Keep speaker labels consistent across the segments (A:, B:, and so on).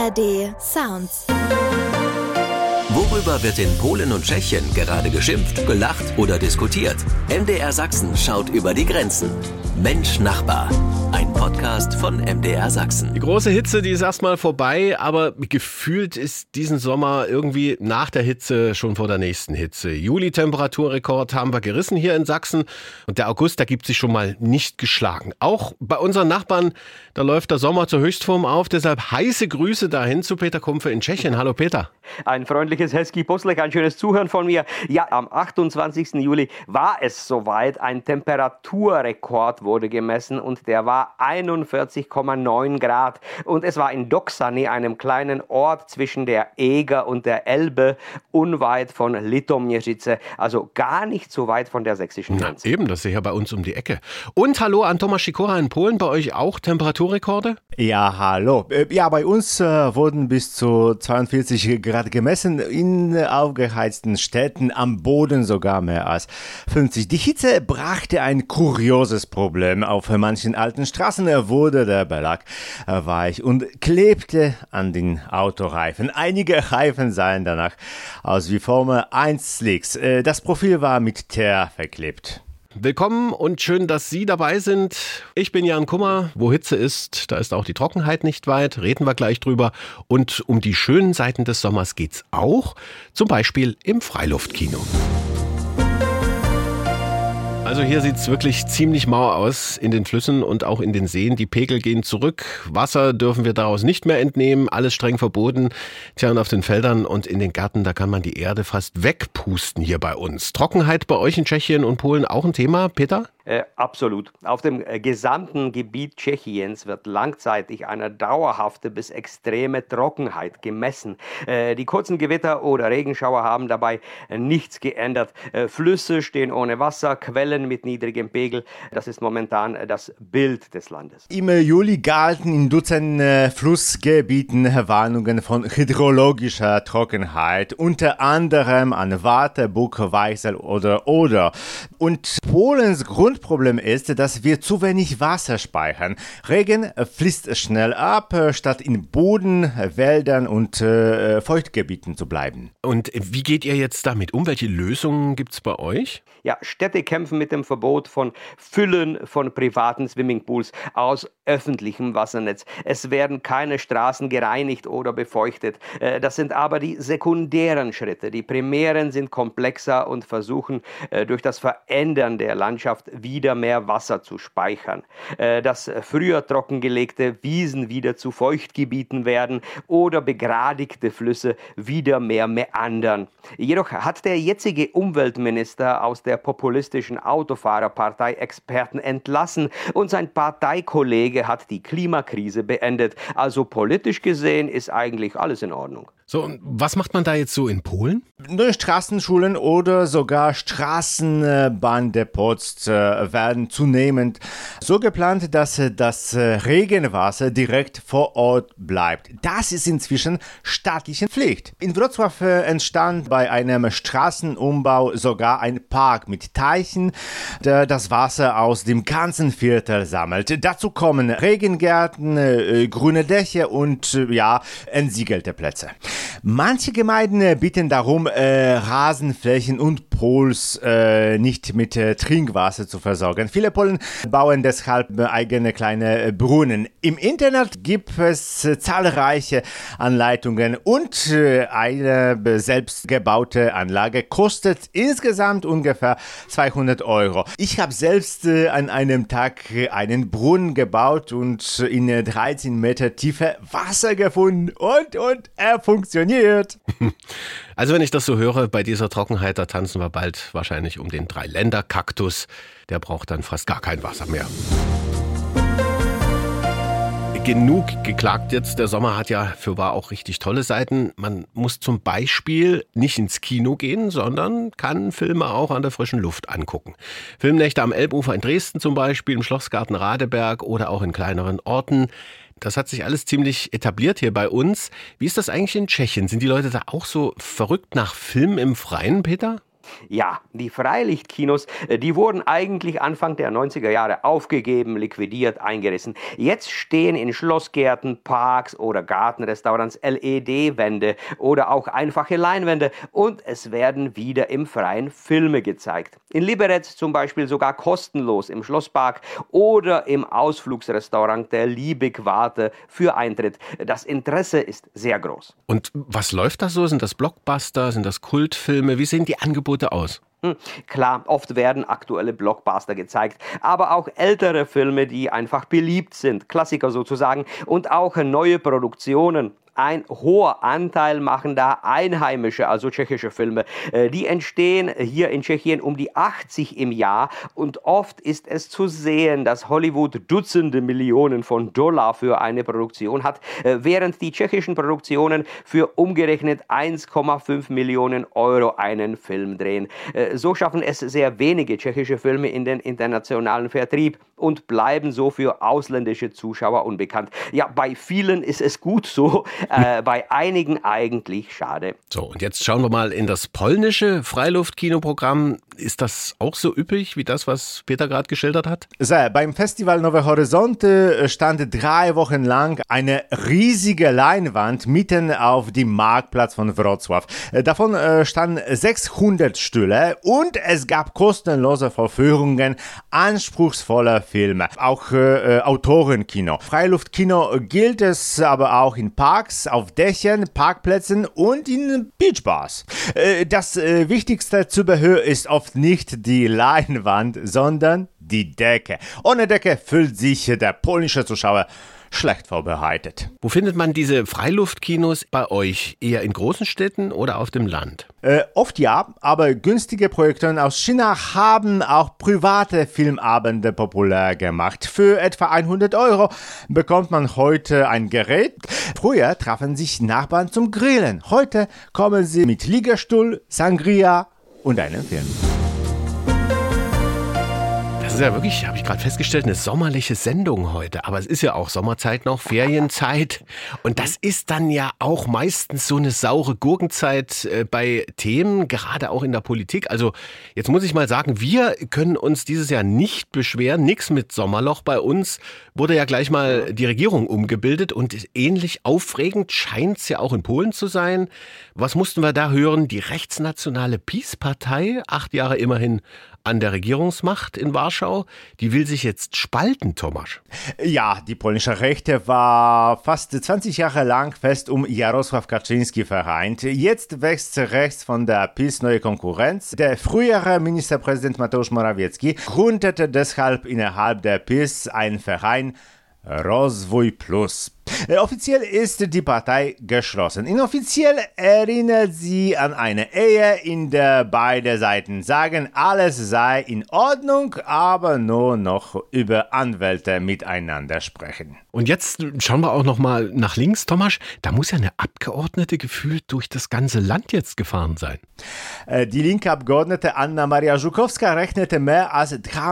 A: ARD Sounds.
B: Worüber wird in Polen und Tschechien gerade geschimpft, gelacht oder diskutiert? MDR Sachsen schaut über die Grenzen. Mensch Nachbar, ein Podcast von MDR Sachsen.
C: Die große Hitze, die ist erstmal vorbei, aber gefühlt ist diesen Sommer irgendwie nach der Hitze schon vor der nächsten Hitze. Juli-Temperaturrekord haben wir gerissen hier in Sachsen und der August, da gibt sich schon mal nicht geschlagen. Auch bei unseren Nachbarn, da läuft der Sommer zur Höchstform auf, deshalb heiße Grüße dahin zu Peter Kumpfe in Tschechien. Hallo Peter.
D: Ein freundliches Hezký poslech, ein schönes Zuhören von mir. Ja, am 28. Juli war es soweit. Ein Temperaturrekord wurde gemessen und der war 41,9 Grad. Und es war in Doksany, einem kleinen Ort zwischen der Eger und der Elbe, unweit von Litoměřice, also gar nicht so weit von der sächsischen Grenze.
C: Na, eben, das ist ja bei uns um die Ecke. Und hallo an Tomasz Sikora in Polen, bei euch auch Temperaturrekorde?
E: Ja, hallo. Ja, bei uns wurden bis zu 42 Grad gemessen, in aufgeheizten Städten, am Boden sogar mehr als 50. Die Hitze brachte ein kurioses Problem. Auf manchen alten Straßen wurde der Belag weich und klebte an den Autoreifen. Einige Reifen sahen danach aus wie Formel 1 Slicks. Das Profil war mit Teer verklebt.
C: Willkommen und schön, dass Sie dabei sind. Ich bin Jan Kummer. Wo Hitze ist, da ist auch die Trockenheit nicht weit. Reden wir gleich drüber. Und um die schönen Seiten des Sommers geht's auch. Zum Beispiel im Freiluftkino. Also hier sieht's wirklich ziemlich mau aus in den Flüssen und auch in den Seen. Die Pegel gehen zurück. Wasser dürfen wir daraus nicht mehr entnehmen. Alles streng verboten. Tja, und auf den Feldern und in den Gärten, da kann man die Erde fast wegpusten hier bei uns. Trockenheit bei euch in Tschechien und Polen auch ein Thema, Peter?
D: Absolut. Auf dem gesamten Gebiet Tschechiens wird langzeitig eine dauerhafte bis extreme Trockenheit gemessen. Die kurzen Gewitter oder Regenschauer haben dabei nichts geändert. Flüsse stehen ohne Wasser, Quellen mit niedrigem Pegel. Das ist momentan das Bild des Landes.
E: Im Juli galten in Dutzenden Flussgebieten Warnungen von hydrologischer Trockenheit, unter anderem an Warthe, Bug, Weichsel oder Oder. Und Polens Grundproblem ist, dass wir zu wenig Wasser speichern. Regen fließt schnell ab, statt in Boden, Wäldern und Feuchtgebieten zu bleiben.
C: Und wie geht ihr jetzt damit um? Welche Lösungen gibt's bei euch?
D: Ja, Städte kämpfen mit dem Verbot von Füllen von privaten Swimmingpools aus öffentlichem Wassernetz. Es werden keine Straßen gereinigt oder befeuchtet. Das sind aber die sekundären Schritte. Die primären sind komplexer und versuchen durch das Verändern der Landschaft wieder mehr Wasser zu speichern. Dass früher trockengelegte Wiesen wieder zu Feuchtgebieten werden oder begradigte Flüsse wieder mehr meandern. Jedoch hat der jetzige Umweltminister aus der populistischen Autofahrerpartei Experten entlassen und sein Parteikollege hat die Klimakrise beendet. Also politisch gesehen ist eigentlich alles in Ordnung.
C: So, und was macht man da jetzt so in Polen?
E: Neue Straßenschulen oder sogar Straßenbahndepots werden zunehmend so geplant, dass das Regenwasser direkt vor Ort bleibt. Das ist inzwischen staatliche Pflicht. In Wrocław entstand bei einem Straßenumbau sogar ein Park mit Teichen, der das Wasser aus dem ganzen Viertel sammelt. Dazu kommen Regengärten, grüne Dächer und entsiegelte Plätze. Manche Gemeinden bieten darum Rasenflächen und Pools nicht mit Trinkwasser zu versorgen. Viele Polen bauen deshalb eigene kleine Brunnen. Im Internet gibt es zahlreiche Anleitungen und eine selbstgebaute Anlage kostet insgesamt ungefähr 200 €. Ich habe selbst an einem Tag einen Brunnen gebaut und in 13 Meter Tiefe Wasser gefunden und er funktioniert.
C: Also wenn ich das so höre, bei dieser Trockenheit, da tanzen wir bald wahrscheinlich um den Dreiländerkaktus. Der braucht dann fast gar kein Wasser mehr. Genug geklagt jetzt. Der Sommer hat ja fürwahr auch richtig tolle Seiten. Man muss zum Beispiel nicht ins Kino gehen, sondern kann Filme auch an der frischen Luft angucken. Filmnächte am Elbufer in Dresden zum Beispiel, im Schlossgarten Radeberg oder auch in kleineren Orten. Das hat sich alles ziemlich etabliert hier bei uns. Wie ist das eigentlich in Tschechien? Sind die Leute da auch so verrückt nach Film im Freien, Peter?
D: Ja, die Freilichtkinos, die wurden eigentlich Anfang der 90er Jahre aufgegeben, liquidiert, eingerissen. Jetzt stehen in Schlossgärten, Parks oder Gartenrestaurants LED-Wände oder auch einfache Leinwände und es werden wieder im Freien Filme gezeigt. In Liberec zum Beispiel sogar kostenlos im Schlosspark oder im Ausflugsrestaurant der Liebig-Warte für Eintritt. Das Interesse ist sehr groß.
C: Und was läuft da so? Sind das Blockbuster? Sind das Kultfilme? Wie sehen die Angebote aus?
D: Klar, oft werden aktuelle Blockbuster gezeigt, aber auch ältere Filme, die einfach beliebt sind, Klassiker sozusagen, und auch neue Produktionen. Ein hoher Anteil machen da einheimische, also tschechische Filme. Die entstehen hier in Tschechien um die 80 im Jahr und oft ist es zu sehen, dass Hollywood Dutzende Millionen von Dollar für eine Produktion hat, während die tschechischen Produktionen für umgerechnet 1,5 Millionen Euro einen Film drehen. So schaffen es sehr wenige tschechische Filme in den internationalen Vertrieb und bleiben so für ausländische Zuschauer unbekannt. Ja, bei vielen ist es gut so, bei einigen eigentlich schade.
C: So, und jetzt schauen wir mal in das polnische Freiluftkinoprogramm. Ist das auch so üppig wie das, was Peter gerade geschildert hat?
E: Beim Festival Nowe Horyzonty stand 3 Wochen lang eine riesige Leinwand mitten auf dem Marktplatz von Wrocław. Davon standen 600 Stühle und es gab kostenlose Vorführungen anspruchsvoller Filme, auch Autorenkino. Freiluftkino gilt es aber auch in Parks, auf Dächern, Parkplätzen und in Beachbars. Das wichtigste Zubehör ist oft nicht die Leinwand, sondern die Decke. Ohne Decke fühlt sich der polnische Zuschauer schlecht vorbereitet.
C: Wo findet man diese Freiluftkinos bei euch? Eher in großen Städten oder auf dem Land?
E: Oft ja, aber günstige Projektoren aus China haben auch private Filmabende populär gemacht. Für etwa 100 € bekommt man heute ein Gerät. Früher trafen sich Nachbarn zum Grillen. Heute kommen sie mit Liegestuhl, Sangria und einem Film.
C: Das ist ja wirklich, habe ich gerade festgestellt, eine sommerliche Sendung heute. Aber es ist ja auch Sommerzeit noch, Ferienzeit. Und das ist dann ja auch meistens so eine saure Gurkenzeit bei Themen, gerade auch in der Politik. Also jetzt muss ich mal sagen, wir können uns dieses Jahr nicht beschweren. Nix mit Sommerloch. Bei uns wurde ja gleich mal die Regierung umgebildet. Und ähnlich aufregend scheint es ja auch in Polen zu sein. Was mussten wir da hören? Die rechtsnationale PiS-Partei, 8 Jahre immerhin an der Regierungsmacht in Warschau, die will sich jetzt spalten, Tomasz.
E: Ja, die polnische Rechte war fast 20 Jahre lang fest um Jarosław Kaczyński vereint. Jetzt wächst rechts von der PiS neue Konkurrenz. Der frühere Ministerpräsident Mateusz Morawiecki gründete deshalb innerhalb der PiS einen Verein Rozwój Plus. Offiziell ist die Partei geschlossen. Inoffiziell erinnert sie an eine Ehe, in der beide Seiten sagen, alles sei in Ordnung, aber nur noch über Anwälte miteinander sprechen.
C: Und jetzt schauen wir auch noch mal nach links, Tomasz. Da muss ja eine Abgeordnete gefühlt durch das ganze Land jetzt gefahren sein.
E: Die linke Abgeordnete Anna-Maria Żukowska rechnete mehr als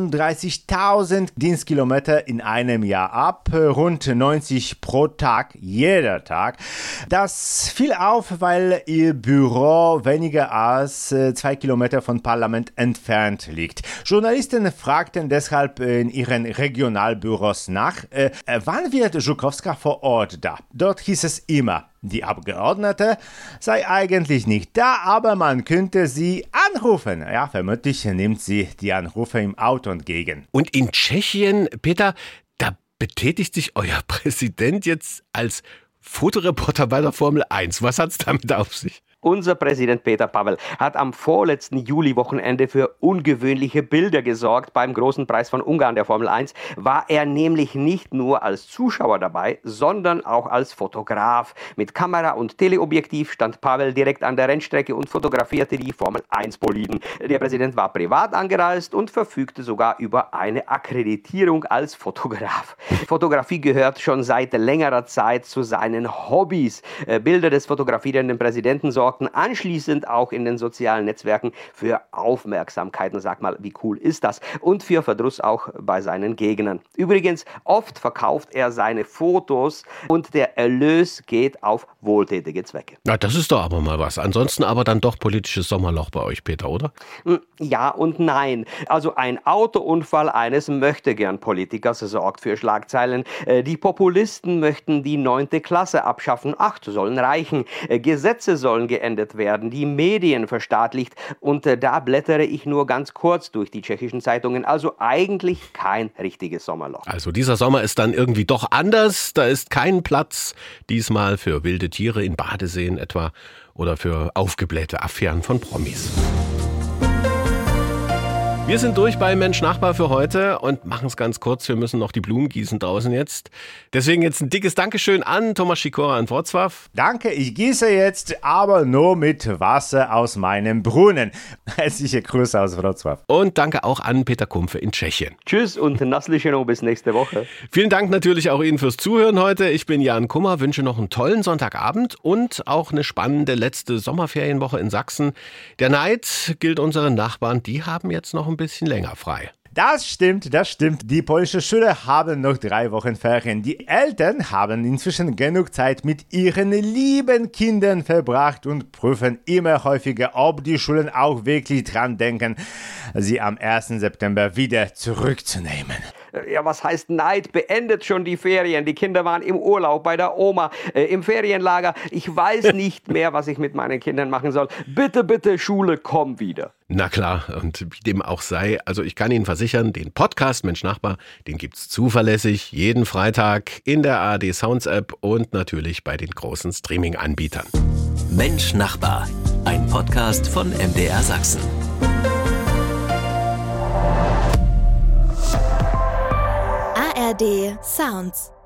E: 33.000 Dienstkilometer in einem Jahr ab, rund 90 pro Tag, jeder Tag. Das fiel auf, weil ihr Büro weniger als 2 Kilometer vom Parlament entfernt liegt. Journalisten fragten deshalb in ihren Regionalbüros nach, wann wird Żukowska vor Ort da? Dort hieß es immer, die Abgeordnete sei eigentlich nicht da, aber man könnte sie anrufen. Ja, vermutlich nimmt sie die Anrufe im Auto entgegen.
C: Und in Tschechien, Peter, da betätigt sich euer Präsident jetzt als Fotoreporter bei der Formel 1. Was hat's damit auf sich?
D: Unser Präsident Peter Pavel hat am vorletzten Juli-Wochenende für ungewöhnliche Bilder gesorgt. Beim großen Preis von Ungarn der Formel 1 war er nämlich nicht nur als Zuschauer dabei, sondern auch als Fotograf. Mit Kamera und Teleobjektiv stand Pavel direkt an der Rennstrecke und fotografierte die Formel 1-Boliden. Der Präsident war privat angereist und verfügte sogar über eine Akkreditierung als Fotograf. Fotografie gehört schon seit längerer Zeit zu seinen Hobbys. Bilder des fotografierenden Präsidenten sorgen sorgten anschließend auch in den sozialen Netzwerken für Aufmerksamkeit. Und sag mal, wie cool ist das? Und für Verdruss auch bei seinen Gegnern. Übrigens, oft verkauft er seine Fotos und der Erlös geht auf wohltätige Zwecke.
C: Na, das ist doch aber mal was. Ansonsten aber dann doch politisches Sommerloch bei euch, Peter, oder?
D: Ja und nein. Also ein Autounfall eines Möchtegern-Politikers sorgt für Schlagzeilen. Die Populisten möchten die 9. Klasse abschaffen. 8 sollen reichen. Gesetze sollen geändert werden. Die Medien verstaatlicht. Und da blättere ich nur ganz kurz durch die tschechischen Zeitungen. Also eigentlich kein richtiges Sommerloch.
C: Also dieser Sommer ist dann irgendwie doch anders. Da ist kein Platz diesmal für wilde Tiere in Badeseen etwa oder für aufgeblähte Affären von Promis. Wir sind durch bei Mensch Nachbar für heute und machen es ganz kurz. Wir müssen noch die Blumen gießen draußen jetzt. Deswegen jetzt ein dickes Dankeschön an Thomas Sikora in Wrocław.
E: Danke, ich gieße jetzt aber nur mit Wasser aus meinem Brunnen. Herzliche Grüße aus Wrocław.
C: Und danke auch an Peter Kumpfe in Tschechien.
D: Tschüss und Naslischeno bis nächste Woche.
C: Vielen Dank natürlich auch Ihnen fürs Zuhören heute. Ich bin Jan Kummer, wünsche noch einen tollen Sonntagabend und auch eine spannende letzte Sommerferienwoche in Sachsen. Der Neid gilt unseren Nachbarn, die haben jetzt noch ein bisschen länger frei.
E: Das stimmt. Die polnische Schüler haben noch 3 Wochen Ferien. Die Eltern haben inzwischen genug Zeit mit ihren lieben Kindern verbracht und prüfen immer häufiger, ob die Schulen auch wirklich dran denken, sie am 1. September wieder zurückzunehmen.
D: Ja, was heißt Neid? Beendet schon die Ferien. Die Kinder waren im Urlaub bei der Oma, im Ferienlager. Ich weiß nicht mehr, was ich mit meinen Kindern machen soll. Bitte, bitte, Schule, komm wieder.
C: Na klar, und wie dem auch sei, also ich kann Ihnen versichern, den Podcast Mensch Nachbar, den gibt's zuverlässig jeden Freitag in der ARD Sounds App und natürlich bei den großen Streaming-Anbietern.
B: Mensch Nachbar, ein Podcast von MDR Sachsen.
A: ARD Sounds